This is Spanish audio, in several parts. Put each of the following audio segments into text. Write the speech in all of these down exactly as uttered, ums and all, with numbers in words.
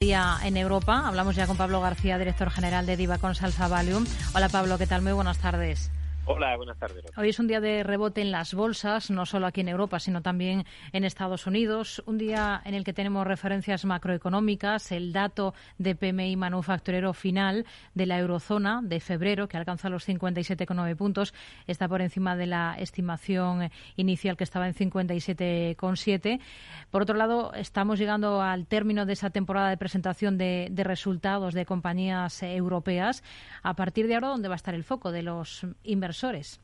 día en Europa. Hablamos ya con Pablo García, director general de Diva Consalsa Valium. Hola Pablo, ¿qué tal? Muy buenas tardes. Hola, buenas tardes. Hoy es un día de rebote en las bolsas, no solo aquí en Europa, sino también en Estados Unidos. Un día en el que tenemos referencias macroeconómicas, el dato de P M I manufacturero final de la eurozona de febrero, que alcanza los cincuenta y siete coma nueve puntos, está por encima de la estimación inicial, que estaba en cincuenta y siete coma siete. Por otro lado, estamos llegando al término de esa temporada de presentación de, de resultados de compañías europeas. A partir de ahora, ¿dónde va a estar el foco de los inversores?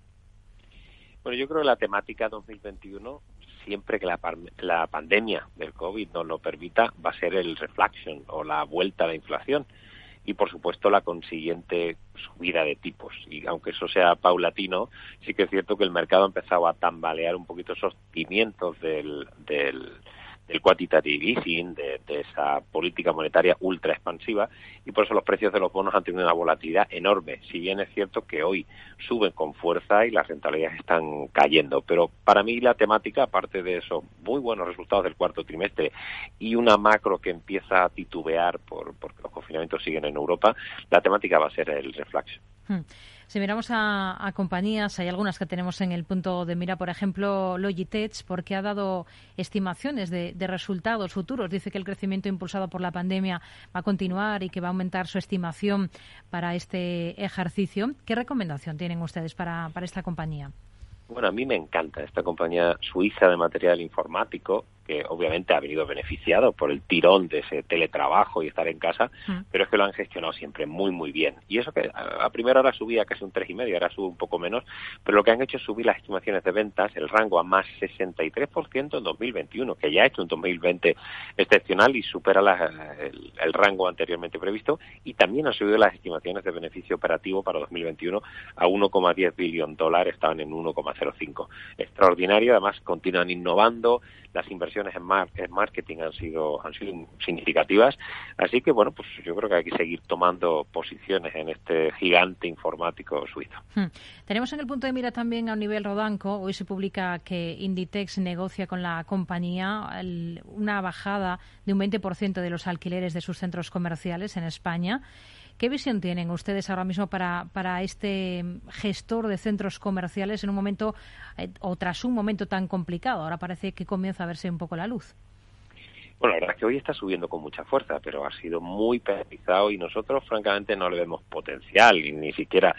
Bueno, yo creo que la temática dos mil veintiuno, siempre que la, la pandemia del COVID nos lo permita, va a ser el reflection o la vuelta a la inflación y, por supuesto, la consiguiente subida de tipos. Y aunque eso sea paulatino, sí que es cierto que el mercado ha empezado a tambalear un poquito esos cimientos del, del del quantitative easing, de, de esa política monetaria ultra expansiva, y por eso los precios de los bonos han tenido una volatilidad enorme, si bien es cierto que hoy suben con fuerza y las rentabilidades están cayendo. Pero para mí la temática, aparte de esos muy buenos resultados del cuarto trimestre y una macro que empieza a titubear por porque los confinamientos siguen en Europa, la temática va a ser el reflection. Hmm. Si miramos a, a compañías, hay algunas que tenemos en el punto de mira, por ejemplo, Logitech, porque ha dado estimaciones de, de resultados futuros. Dice que el crecimiento impulsado por la pandemia va a continuar y que va a aumentar su estimación para este ejercicio. ¿Qué recomendación tienen ustedes para, para esta compañía? Bueno, a mí me encanta esta compañía suiza de material informático, que obviamente ha venido beneficiado por el tirón de ese teletrabajo y estar en casa, mm. pero es que lo han gestionado siempre muy, muy bien. Y eso que a primera hora subía casi un tres coma cinco, ahora sube un poco menos, pero lo que han hecho es subir las estimaciones de ventas, el rango a más sesenta y tres por ciento en dos mil veintiuno, que ya ha hecho un dos mil veinte excepcional y supera la, el, el rango anteriormente previsto, y también han subido las estimaciones de beneficio operativo para dos mil veintiuno a uno coma diez billón dólares, estaban en uno coma cero cinco. Extraordinario, además continúan innovando, las inversiones en, mar, en marketing han sido han sido significativas, así que bueno, pues yo creo que hay que seguir tomando posiciones en este gigante informático suizo. Hmm. Tenemos en el punto de mira también a nivel Rodanco. Hoy se publica que Inditex negocia con la compañía el, una bajada de un veinte por ciento de los alquileres de sus centros comerciales en España. ¿Qué visión tienen ustedes ahora mismo para, para este gestor de centros comerciales en un momento eh, o tras un momento tan complicado? Ahora parece que comienza a verse un poco la luz. Bueno, la verdad es que hoy está subiendo con mucha fuerza, pero ha sido muy penalizado y nosotros francamente no le vemos potencial y ni siquiera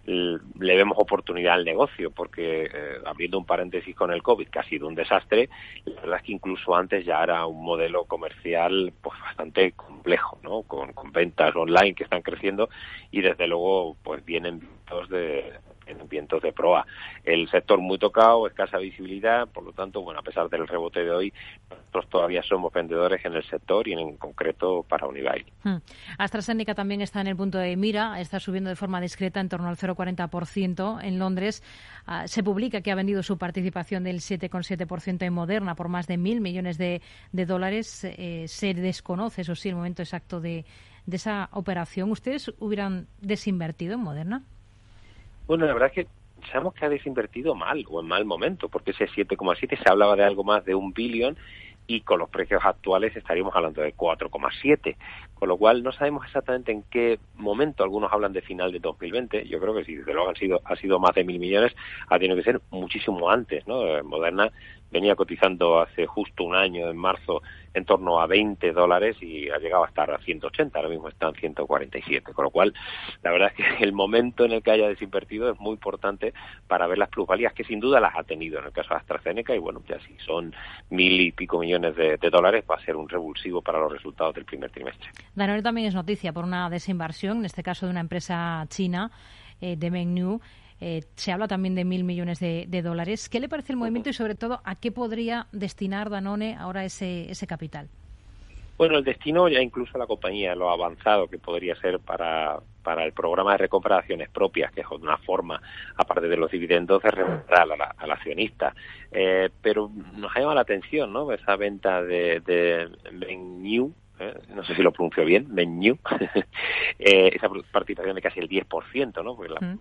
le vemos oportunidad al negocio, porque eh, abriendo un paréntesis con el COVID, que ha sido un desastre, la verdad es que incluso antes ya era un modelo comercial pues bastante complejo, ¿no? Con, con ventas online que están creciendo y desde luego pues vienen vientos de en vientos de proa. El sector muy tocado, escasa visibilidad, por lo tanto, bueno, a pesar del rebote de hoy, nosotros todavía somos vendedores en el sector y en concreto para Unibail. Hmm. AstraZeneca también está en el punto de mira, está subiendo de forma discreta en torno al cero coma cuarenta por ciento en Londres. Uh, se publica que ha vendido su participación del siete coma siete por ciento en Moderna por más de mil millones de, de dólares. Eh, se desconoce, eso sí, el momento exacto de, de esa operación. ¿Ustedes hubieran desinvertido en Moderna? Bueno, la verdad es que sabemos que ha desinvertido mal o en mal momento, porque ese siete coma siete se hablaba de algo más de un billón y con los precios actuales estaríamos hablando de cuatro coma siete, con lo cual no sabemos exactamente en qué momento. Algunos hablan de final de dos mil veinte, yo creo que si desde luego han sido, ha sido más de mil millones, ha tenido que ser muchísimo antes, ¿no? Moderna venía cotizando hace justo un año, en marzo, en torno a veinte dólares y ha llegado a estar a ciento ochenta, ahora mismo está en ciento cuarenta y siete, con lo cual la verdad es que el momento en el que haya desinvertido es muy importante para ver las plusvalías, que sin duda las ha tenido en el caso de AstraZeneca, y bueno, ya si son mil y pico millones de, de dólares va a ser un revulsivo para los resultados del primer trimestre. Danone también es noticia por una desinversión, en este caso de una empresa china, eh, de Mengniu. Eh, se habla también de mil millones de, de dólares. ¿Qué le parece el movimiento y, sobre todo, a qué podría destinar Danone ahora ese, ese capital? Bueno, el destino ya incluso la compañía lo ha avanzado que podría ser para, para el programa de recompra de acciones propias, que es una forma, aparte de los dividendos, de remunerar al, al accionista. Eh, pero nos ha llamado la atención, ¿no?, esa venta de, de Mengniu, Eh, no sé si lo pronuncio bien, Mengniu, eh, esa participación de casi el diez por ciento, ¿no? Porque la, mm.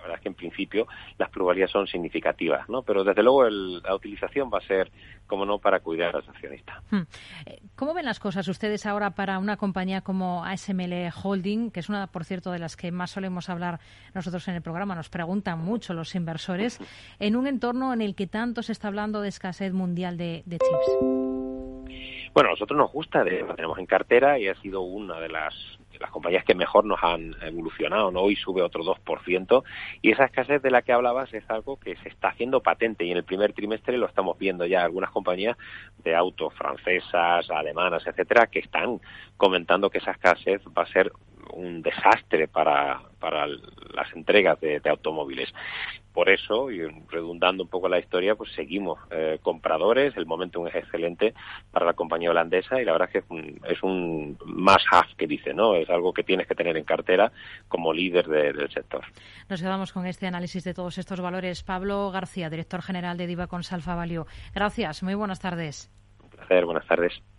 verdad es que en principio las plusvalías son significativas, ¿no? Pero desde luego el, la utilización va a ser, como no, para cuidar a los accionistas. ¿Cómo ven las cosas ustedes ahora para una compañía como A S M L Holding, que es una, por cierto, de las que más solemos hablar nosotros en el programa? Nos preguntan mucho los inversores, en un entorno en el que tanto se está hablando de escasez mundial de, de chips. Bueno, a nosotros nos gusta, de, la tenemos en cartera y ha sido una de las, de las compañías que mejor nos han evolucionado, ¿no? Hoy sube otro dos por ciento y esa escasez de la que hablabas es algo que se está haciendo patente y en el primer trimestre lo estamos viendo ya algunas compañías de autos francesas, alemanas, etcétera, que están comentando que esa escasez va a ser un desastre para, para las entregas de, de automóviles. Por eso, y redundando un poco la historia, pues seguimos eh, compradores, el momentum es excelente para la compañía holandesa y la verdad es que es un, es un must have que dice, ¿no? Es algo que tienes que tener en cartera como líder de, del sector. Nos quedamos con este análisis de todos estos valores. Pablo García, director general de Diva Consalfa Value. Gracias, muy buenas tardes. Un placer, buenas tardes.